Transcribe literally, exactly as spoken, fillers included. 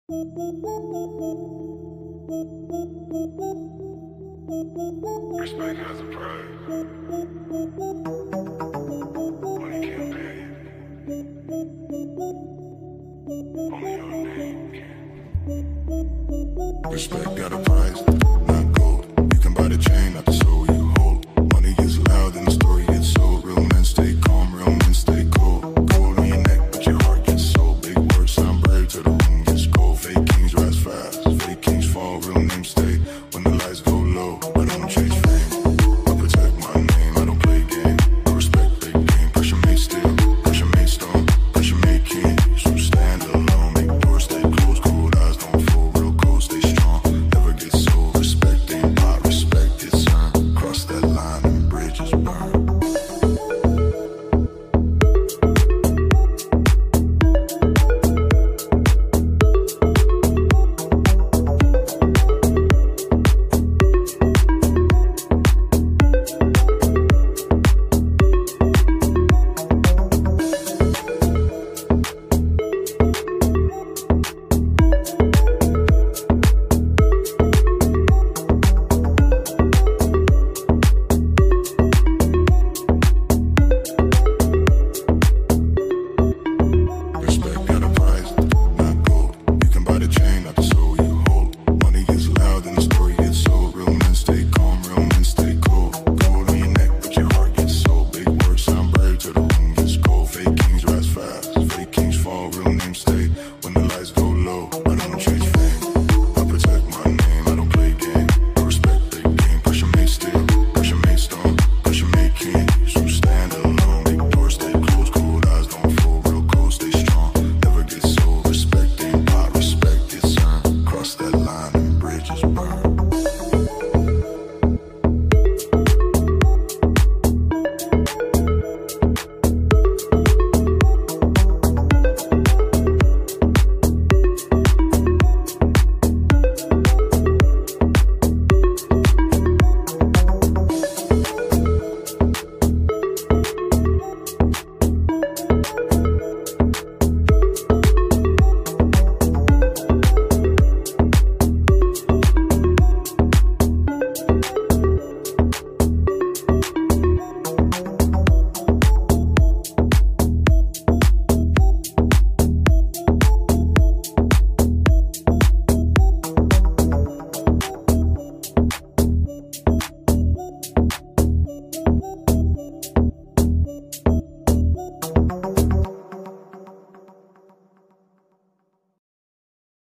Respect has a price. Money can't pay it. Only your name can. Respect got a price, not gold. You can buy the chain, not the soul you hold. Money gets loud and the story gets sold. Real men stay calm, real men stay cold. Gold on your neck, but your heart gets sold. Big words sound brave till the room gets cold. Fake kings rise fast, fake kings fall. Real names stay when the lights go low. I don't chase fame, I protect my name. I don't play game, I respect big game. Pressure made steel, pressure made stone, pressure made king. So stand alone, make doors stay closed. Cold eyes don't fold, real cold stay strong. Never get sold, respect ain't bought, respect it's earned. Cross that line and bridges burn. Respect got a price, not gold. You can buy the chain, not the soul you hold. Money gets loud and the story gets sold. Real men stay calm, real men stay cold. Gold on your neck, but your heart gets sold. Big words sound brave till the room gets cold. Fake kings rise fast, fake kings fall. Real names stay when the lights go low. I don't chase